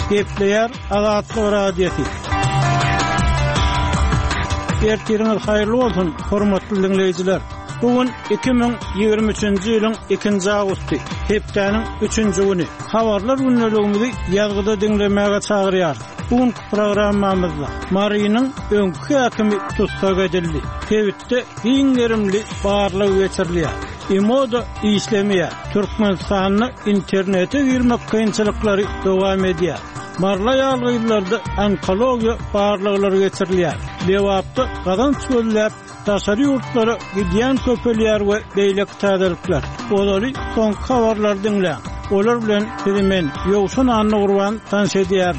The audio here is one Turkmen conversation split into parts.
Gepleyer Azatlyk Radiosu. Ertiriniz hayırlı olsun, hormatly dinleyijiler. Bugün 2023-nji ýylyň 2-nji awgusty, hepdeniň 3-nji güni. Habarlar günneligimizi ýazgyda dinlemäge çagyrýar. Bugün programmamyzda Marynyň öňkü häkimi tutsak edildi. Tebitde iň gerimli barlyk geçirilýär. Emoda işlemeye Türkmenistanyň internete girmek kynçylyklary dowam edýär. Marla ýalgylarda onkologiýa barlyklary geçirilýär. Lewapda gadan çöllep taşary ýurtlary gidýän köpelýär we beýlek täzelikler. Olary soň habarlar dinleýär. Olar bilen men ýowşun anny gurban tanşedýär.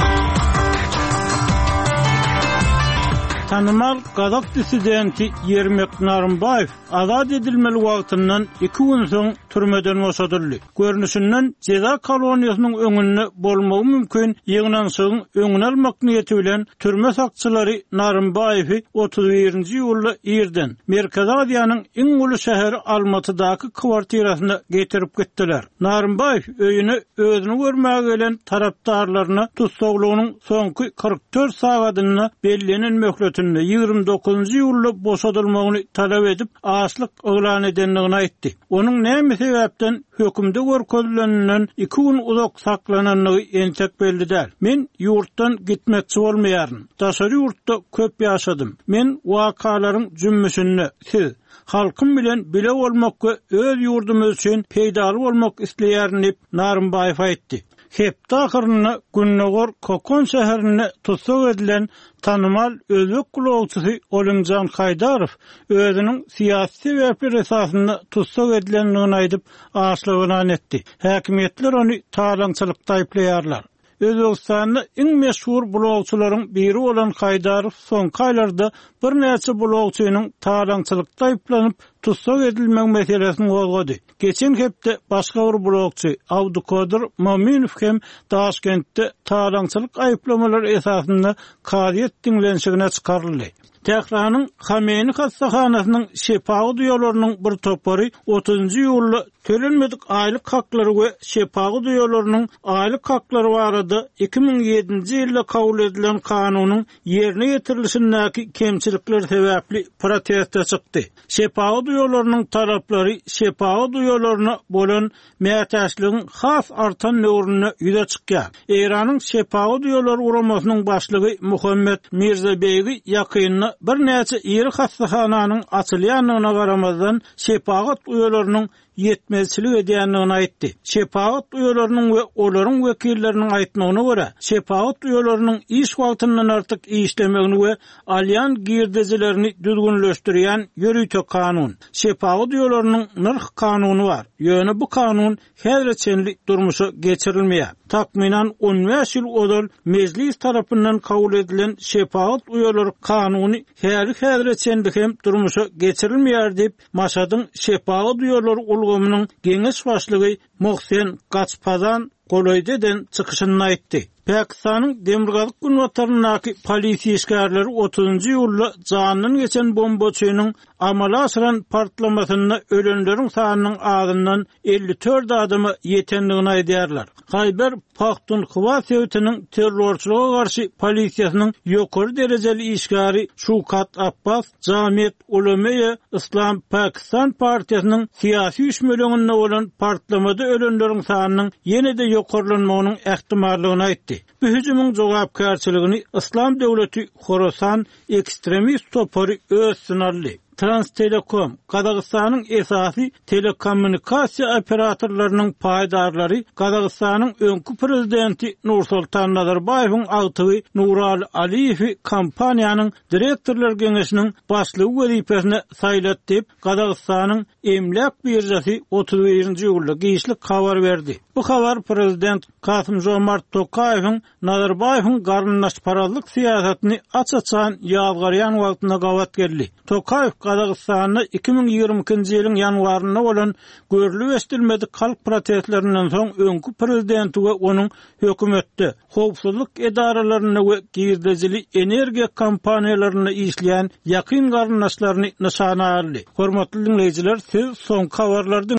Tanımal Gadak dissidenti Yermek Narımbayev azad edilmeli wagtyndan 2 gün soň türmeden boşadyldy. Görnüşinden ceza koloniýasynyň öňünde bolmagy mümkin ýygnanşygyň öňüne almak niýeti bilen türme sakçylary Narımbayewi 31-nji ýylda ýerden Merkez Aziýanyň iň uly şäheri Almatydaky kwartirasyna getirip gitdiler. Narımbayew öýüne özüni görmäge gelen tarapdarlaryna tutsaglygynyň soňky 44 sagatyny bellenen möhlet 29-njy ýylda boşadylmagyny talap edip açlyk oglan edenligini aýtdy. Onuň näme sebäpden hökümde görkezilenden 2 gün uzak saklananlygy entek belli däl. Men ýurtdan gitmekçi bolmaýaryn. Daşary ýurtda köp ýaşadym. Men wakalaryň jümmüşini siz halkym bilen bile bolmak we öz ýurdumyz üçin peýdaly bolmak isleýärin diýip Narımbayew aýtdy. Hepde ahyrynda Günnegor Kokon şäherine tutsak edilen tanımal özbek gulagçysy Olimjan Haydarow özüniň siýasy sebäpler esasyna tutsak edilenligini aýdyp açlygyny etdi. Häkimetler ony talaňçylykda aýplaýarlar. Özbekistanyň iň meşhur bulagçylaryň biri bolan Haydarow soňky aýlarda bir näçe bulagçynyň talaňçylykda aýplanyp tutsak edilmek meselesini gozgady. Geçen hepde başga bir bulagçy Abdukadir Maminow hem Taşkentde talaňçylyk aýplamalary esasynda karyat dinlenşigine çykaryldy. Tehranyň Hameni hassahanasynyň şepagy duýalarynyň bir topary 30-njy ýylda tölenmedik aýlyk haklary we şepagy duýalarynyň aýlyk haklary barada 2007-nji ýylda kabul edilen kanunyň ýerine ýetirilişindäki kemçilikler sebäpli protestde çykdy. Şepagy duýalarynyň talaplary şepagy duýalaryna bolan mätäçligiň has artan nöwrüne ýüze çykýar. Eýranyň şepagy duýalary uramasynyň başlygy Muhammed Mirzabeygi ýakynna bir näçe ýeri hassahanyň açylýanyna garamazdan şepagy duýalarynyň yetmezçilik edýänligini aýtdy. Şepagat duýalarynyň we olaryň wekilleriniň aýtmagyna görä, şepagat duýalarynyň iş wagtyndan artyk işlemegini we alýan girdejilerini düzgünleşdirýän ýörüýte kanun. Şepagat duýalarynyň nyrh kanuny bar. Ýöne bu kanun häzirçenlik durmuşa geçirilmeýär. Takminan 15 ýyl odal meclis tarapyndan kabul edilen şepagat duýalary kanuny häzirçenlik hem durmuşa geçirilmeýär diýip Maşadyň şepagat duýalary ulgamynyň geňeş başlygy Mohsen Gaçpazan golaýdydan çykyşyny aýtdy. Pakistanyň Demirgazyk günwatlarynyň polisiýa işgärleri 30-njy ýylda janyny geçen bombaçynyň amala aşyran partlamasyna ölenleriň sanynyň azyndan 54 adamy ýetenligini aýdýarlar. Hayber Pakhtunkhwa sewtiniň terrorçylyga garşy polisiýasynyň ýokary derejeli işgäri Şukat Abbas Jamiyet Ulema İslam Pakistan partiýasynyň siýasy üçmeleginde bolan partlamada ölenleriň sanynyň ýene-de ýokarlanmagynyň ähtimallygyny aýtdy. Bu hüjümüň jogapkärçiligini İslam döwleti Khorasan ekstremist topary öz sınarly. Transtelekom, Kazakstanyň esasy telekommunikasiýa operatorlarynyň paýdarlary Kazakstanyň öňkü prezidenti Nursultan Nazarbayewiň agtygy Nurali Aliýew kompaniýanyň direktorlar geňeşiniň başlygy wezipesine saýlat diýip Kazakstanyň emlak birjasy 31-nji ýylda giýişlik habar berdi. Bu habar prezident Kasym-Jomart Tokayewiň Nazarbayewiň garynlaşparazlyk siýasatyny açaçan ýazgarýan wagtynda gawat geldi. Tokayew Kazakstanyň 2022-nji ýylyň ýanwaryna bolan görülip estilmedik halk protestlerinden soň öňkü prezidenti we onuň hökümetde howpsuzlyk edaralaryna we girdejili energiýa kompaniýalaryna işleýän ýakyn garynlaşlaryny nyşana aldy. Hormatly dinleýijiler, siz soňky habarlardan